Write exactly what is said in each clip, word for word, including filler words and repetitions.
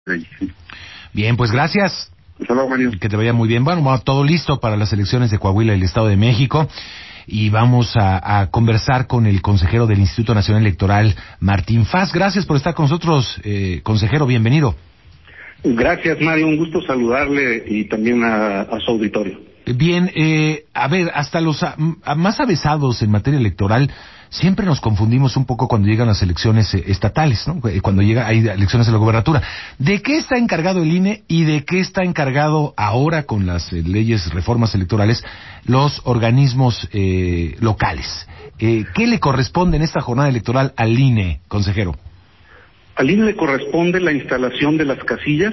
ahí, sí. Bien, pues gracias. Hasta luego, Mario. Que te vaya muy bien. Bueno, bueno, todo listo para las elecciones de Coahuila y el Estado de México. Y vamos a, a conversar con el consejero del Instituto Nacional Electoral, Martín Faz. Gracias por estar con nosotros, eh, consejero, bienvenido. Gracias, Mario, un gusto saludarle y también a, a su auditorio. Bien, eh, a ver, hasta los a, a más avesados en materia electoral siempre nos confundimos un poco cuando llegan las elecciones eh, estatales, ¿no? Cuando llega hay elecciones de la gobernatura. ¿De qué está encargado el I N E y de qué está encargado ahora con las eh, leyes, reformas electorales, los organismos eh, locales? Eh, ¿Qué le corresponde en esta jornada electoral al I N E, consejero? Al I N E le corresponde la instalación de las casillas,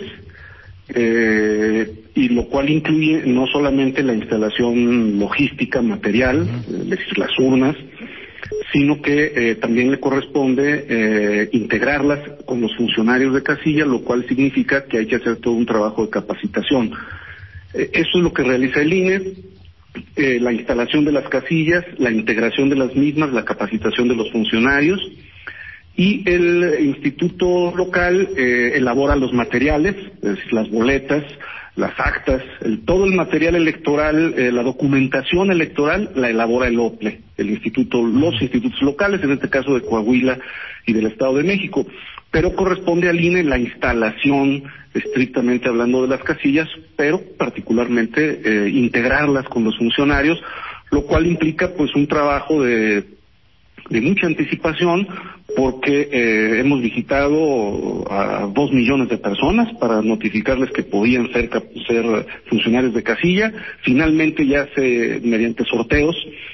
eh, y lo cual incluye no solamente la instalación logística, material, uh-huh. es decir, las urnas, sino que eh, también le corresponde eh, integrarlas con los funcionarios de casilla, lo cual significa que hay que hacer todo un trabajo de capacitación. Eh, eso es lo que realiza el I N E, eh, la instalación de las casillas, la integración de las mismas, la capacitación de los funcionarios, y el instituto local eh, elabora los materiales, es decir, las boletas, las actas, el, todo el material electoral, eh, la documentación electoral la elabora el O P L E, el instituto, los institutos locales, en este caso de Coahuila y del Estado de México, pero corresponde al I N E la instalación, estrictamente hablando de las casillas, pero particularmente eh, integrarlas con los funcionarios, lo cual implica pues un trabajo de, de mucha anticipación, porque eh, hemos visitado a dos millones de personas para notificarles que podían ser, ser funcionarios de casilla. Finalmente ya se, mediante sorteos,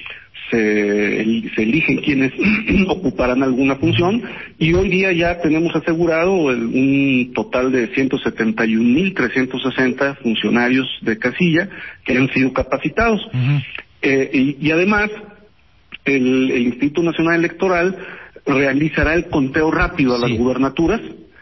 se, se eligen quienes ocuparán alguna función, y hoy día ya tenemos asegurado el, un total de ciento setenta y un mil trescientos sesenta funcionarios de casilla que han sido capacitados. Uh-huh. eh, y, y además el, el Instituto Nacional Electoral realizará el conteo rápido a las sí. gubernaturas,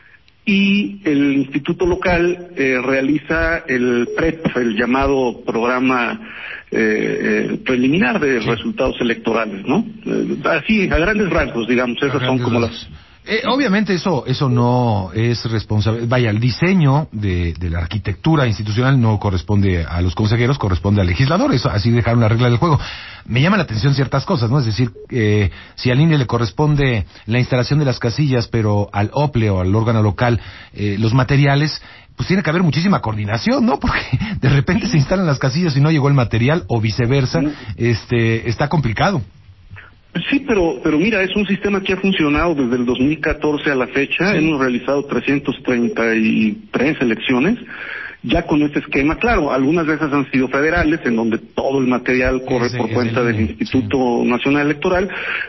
y el instituto local eh, realiza el P R E P, el llamado programa eh, eh, preliminar de sí. resultados electorales, ¿no? Eh, así, a grandes rasgos, digamos, esas son como rasgos. las... Eh, obviamente eso eso no es responsable, vaya, el diseño de, de la arquitectura institucional no corresponde a los consejeros, corresponde al legislador, eso así dejaron la regla del juego. Me llama la atención ciertas cosas, ¿no? Es decir, eh, si al I N E le corresponde la instalación de las casillas, pero al O P L E o al órgano local eh, los materiales, pues tiene que haber muchísima coordinación, ¿no? Porque de repente se instalan las casillas y no llegó el material, o viceversa, este, está complicado. Sí, pero pero mira, es un sistema que ha funcionado desde el dos mil catorce a la fecha. Sí. Hemos realizado trescientas treinta y tres elecciones ya con este esquema. Claro, algunas de esas han sido federales, en donde todo el material corre sí, por cuenta del Instituto sí. Nacional Electoral,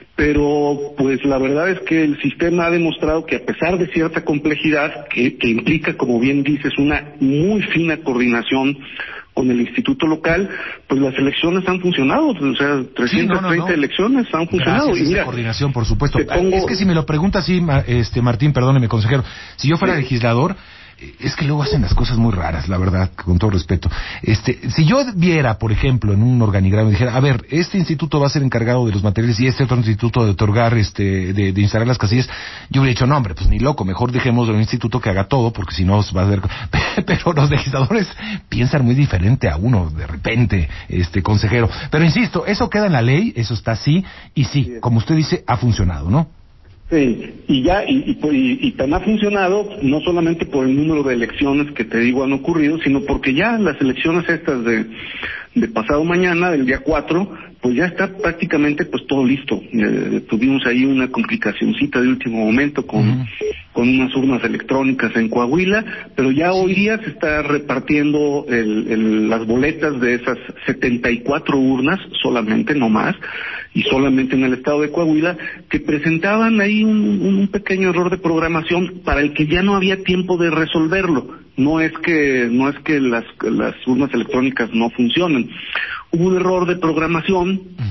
pero pues la verdad es que el sistema ha demostrado que, a pesar de cierta complejidad que, que implica, como bien dices, una muy fina coordinación con el instituto local, pues las elecciones han funcionado, o sea, trescientas treinta sí, no, no, no. elecciones han funcionado. Gracias, y mira, esa coordinación, por supuesto. Pongo... Es que si me lo pregunta así, este Martín, perdóneme, consejero, si yo fuera sí. legislador, es que luego hacen las cosas muy raras, la verdad, con todo respeto. Este, si yo viera, por ejemplo, en un organigrama y dijera, a ver, este instituto va a ser encargado de los materiales y este otro instituto de otorgar, este, de, de instalar las casillas, yo hubiera dicho, no, hombre, pues ni loco, mejor dejemos de un instituto que haga todo, porque si no va a ser... Pero los legisladores piensan muy diferente a uno, de repente, este consejero. Pero insisto, eso queda en la ley, eso está así, y sí, como usted dice, ha funcionado, ¿no? Sí, y ya, y, y, y, y tan ha funcionado, no solamente por el número de elecciones que te digo han ocurrido, sino porque ya las elecciones estas de, de pasado mañana, del día cuatro, pues ya está prácticamente pues todo listo. Eh, tuvimos ahí una complicacioncita de último momento con, uh-huh. con unas urnas electrónicas en Coahuila, pero ya hoy día se está repartiendo el, el, las boletas de esas setenta y cuatro urnas, solamente, no más, y solamente en el estado de Coahuila, que presentaban ahí un, un pequeño error de programación para el que ya no había tiempo de resolverlo. No es que no es que las las urnas electrónicas no funcionen. Hubo un error de programación uh-huh.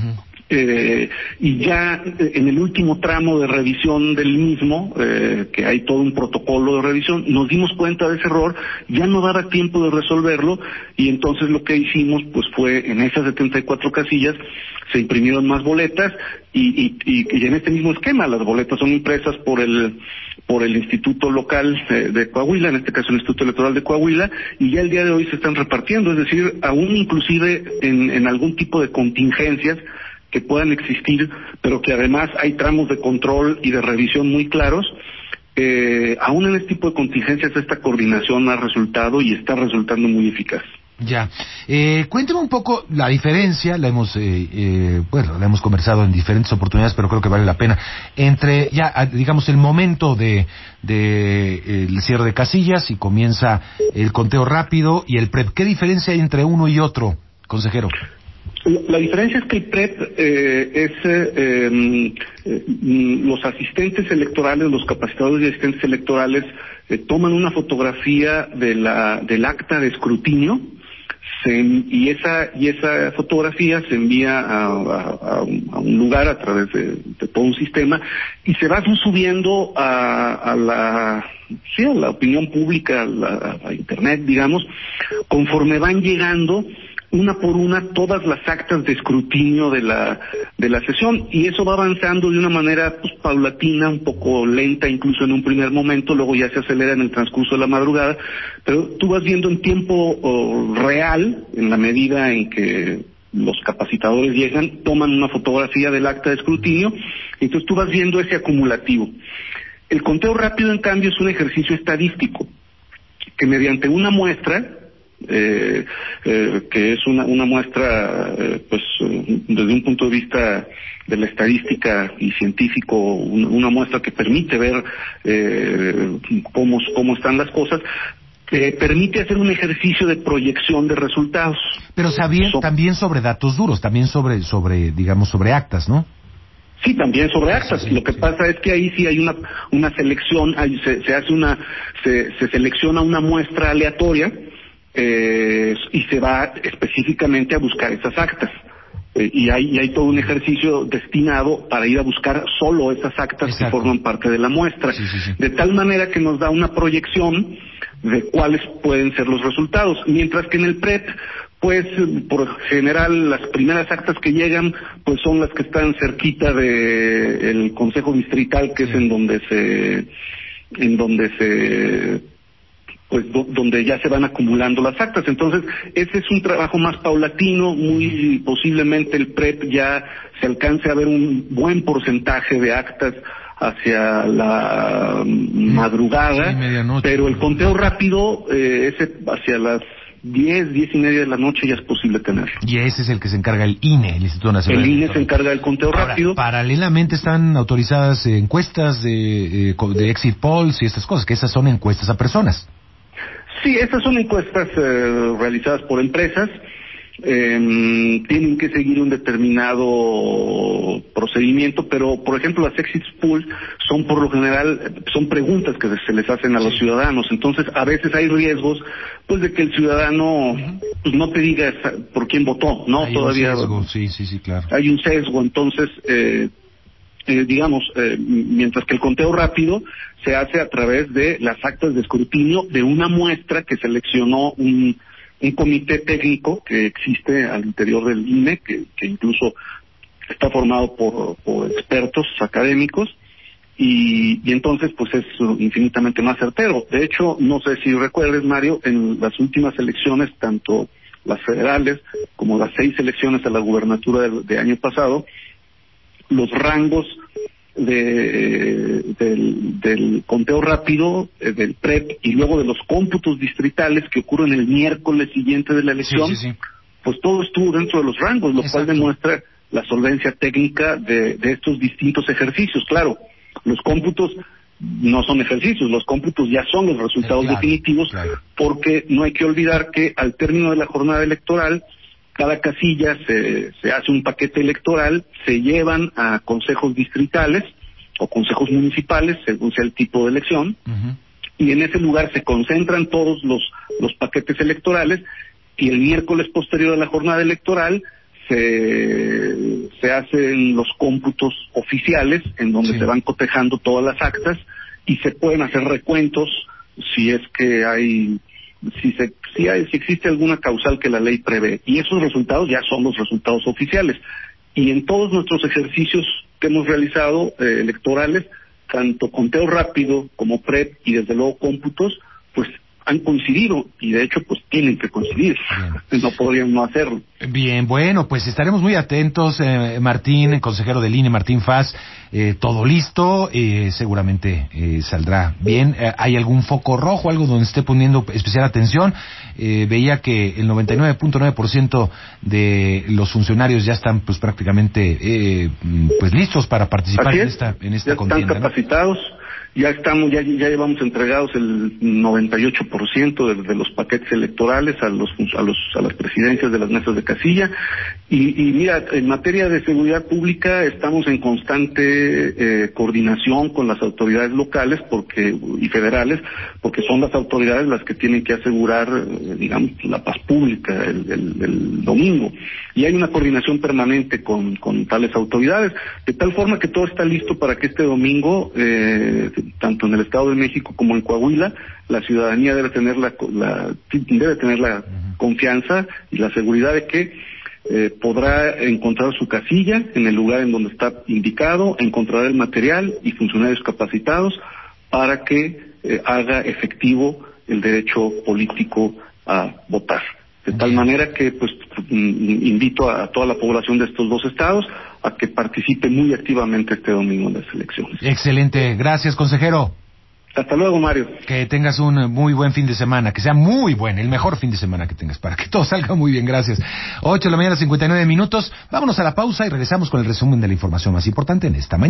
Eh, y ya en el último tramo de revisión del mismo, eh, que hay todo un protocolo de revisión, nos dimos cuenta de ese error, ya no daba tiempo de resolverlo, y entonces lo que hicimos pues fue en esas setenta y cuatro casillas se imprimieron más boletas, y, y, y, y en este mismo esquema las boletas son impresas por el por el instituto local de, de Coahuila, en este caso el Instituto Electoral de Coahuila, y ya el día de hoy se están repartiendo, es decir, aún inclusive en, en algún tipo de contingencias que puedan existir, pero que además hay tramos de control y de revisión muy claros, eh, aún en este tipo de contingencias esta coordinación ha resultado y está resultando muy eficaz. Ya. Eh, cuénteme un poco la diferencia, la hemos, eh, eh, bueno, la hemos conversado en diferentes oportunidades, pero creo que vale la pena, entre ya, digamos, el momento de, de eh, el cierre de casillas y comienza el conteo rápido y el PREP. ¿Qué diferencia hay entre uno y otro, consejero? La diferencia es que el PREP eh, es eh, eh, los asistentes electorales, los capacitadores y asistentes electorales eh, toman una fotografía de la del acta de escrutinio, se, y esa y esa fotografía se envía a, a, a, un, a un lugar a través de, de todo un sistema y se va subiendo a, a la sí a la opinión pública, a, la, a internet, digamos, conforme van llegando una por una todas las actas de escrutinio de la de la sesión, y eso va avanzando de una manera pues paulatina, un poco lenta incluso en un primer momento, luego ya se acelera en el transcurso de la madrugada, pero tú vas viendo en tiempo oh, real, en la medida en que los capacitadores llegan, toman una fotografía del acta de escrutinio, y entonces tú vas viendo ese acumulativo. El conteo rápido, en cambio, es un ejercicio estadístico, que mediante una muestra, Eh, eh, que es una, una muestra, eh, pues eh, desde un punto de vista de la estadística y científico, una, una muestra que permite ver eh, cómo, cómo están las cosas, eh, permite hacer un ejercicio de proyección de resultados. Pero también, so, también sobre datos duros, también sobre, sobre, digamos, sobre actas, ¿no? Sí, también sobre actas. Sí, sí, Lo que sí. pasa es que ahí sí hay una una selección, hay, se, se hace una, se, se selecciona una muestra aleatoria. Eh, y se va específicamente a buscar esas actas, eh, y hay y hay todo un ejercicio destinado para ir a buscar solo esas actas Exacto. que forman parte de la muestra, sí, sí, sí. de tal manera que nos da una proyección de cuáles pueden ser los resultados, mientras que en el PREP pues por general las primeras actas que llegan pues son las que están cerquita de el Consejo Distrital, que sí. es en donde se en donde se pues do, donde ya se van acumulando las actas. Entonces, ese es un trabajo más paulatino, muy posiblemente el PREP ya se alcance a ver un buen porcentaje de actas hacia la madrugada, sí, pero el conteo rápido, eh, ese hacia las diez, diez y media de la noche ya es posible tenerlo. Y ese es el que se encarga el I N E, el Instituto Nacional El I N E se encarga del conteo Ahora, rápido. Paralelamente están autorizadas eh, encuestas de, de exit polls y estas cosas, que esas son encuestas a personas. Sí, estas son encuestas eh, realizadas por empresas, eh, tienen que seguir un determinado procedimiento, pero por ejemplo las exit polls son por lo general, son preguntas que se les hacen a los ciudadanos, entonces a veces hay riesgos pues de que el ciudadano pues, no te diga por quién votó, ¿no? Hay Todavía un sesgo, sí, sí, sí, claro. Hay un sesgo, entonces eh, Eh, digamos, eh, mientras que el conteo rápido se hace a través de las actas de escrutinio de una muestra que seleccionó un, un comité técnico que existe al interior del I N E, que, que incluso está formado por, por expertos académicos, y, y entonces pues es infinitamente más certero. De hecho, no sé si recuerdes, Mario, en las últimas elecciones, tanto las federales como las seis elecciones a la gubernatura del, de año pasado, los rangos de, del, del conteo rápido, eh, del PREP y luego de los cómputos distritales que ocurren el miércoles siguiente de la elección, sí, sí, sí. pues todo estuvo dentro de los rangos, lo Exacto. cual demuestra la solvencia técnica de, de estos distintos ejercicios. Claro, los cómputos no son ejercicios, los cómputos ya son los resultados claro, definitivos, claro. porque no hay que olvidar que al término de la jornada electoral, cada casilla se, se hace un paquete electoral, se llevan a consejos distritales o consejos municipales, según sea el tipo de elección, uh-huh. y en ese lugar se concentran todos los, los paquetes electorales, y el miércoles posterior a la jornada electoral se, se hacen los cómputos oficiales en donde sí. se van cotejando todas las actas y se pueden hacer recuentos si es que hay, si se, si hay, si existe alguna causal que la ley prevé. Y esos resultados ya son los resultados oficiales. Y en todos nuestros ejercicios que hemos realizado eh, electorales, tanto conteo rápido como P R E P y desde luego cómputos, pues han coincidido y de hecho pues tienen que coincidir. Bien. No podrían no hacerlo. Bien, bueno, pues estaremos muy atentos, eh, Martín, el consejero del I N E, Martín Faz, eh, todo listo, eh, seguramente eh, saldrá bien. Eh, ¿Hay algún foco rojo, algo donde esté poniendo especial atención? Eh, veía que el noventa y nueve punto nueve por ciento de los funcionarios ya están pues prácticamente eh, pues listos para participar en esta en esta ya contienda. Están capacitados. ¿No? Ya estamos, ya, ya llevamos entregados el noventa y ocho por ciento de, de los paquetes electorales a los, a los, a las presidencias de las mesas de casilla. Y, y mira, en materia de seguridad pública estamos en constante eh, coordinación con las autoridades locales porque y federales, porque son las autoridades las que tienen que asegurar, eh, digamos, la paz pública el, el, el domingo. Y hay una coordinación permanente con, con tales autoridades, de tal forma que todo está listo para que este domingo, eh, tanto en el Estado de México como en Coahuila, la ciudadanía debe tener la, la debe tener la confianza y la seguridad de que eh, podrá encontrar su casilla en el lugar en donde está indicado, encontrará el material y funcionarios capacitados para que eh, haga efectivo el derecho político a votar. De tal manera que pues invito a toda la población de estos dos estados a que participe muy activamente este domingo en las elecciones. Excelente, gracias consejero. Hasta luego, Mario. Que tengas un muy buen fin de semana, que sea muy buen, el mejor fin de semana que tengas, para que todo salga muy bien, gracias. ocho de la mañana, cincuenta y nueve minutos, vámonos a la pausa y regresamos con el resumen de la información más importante en esta mañana.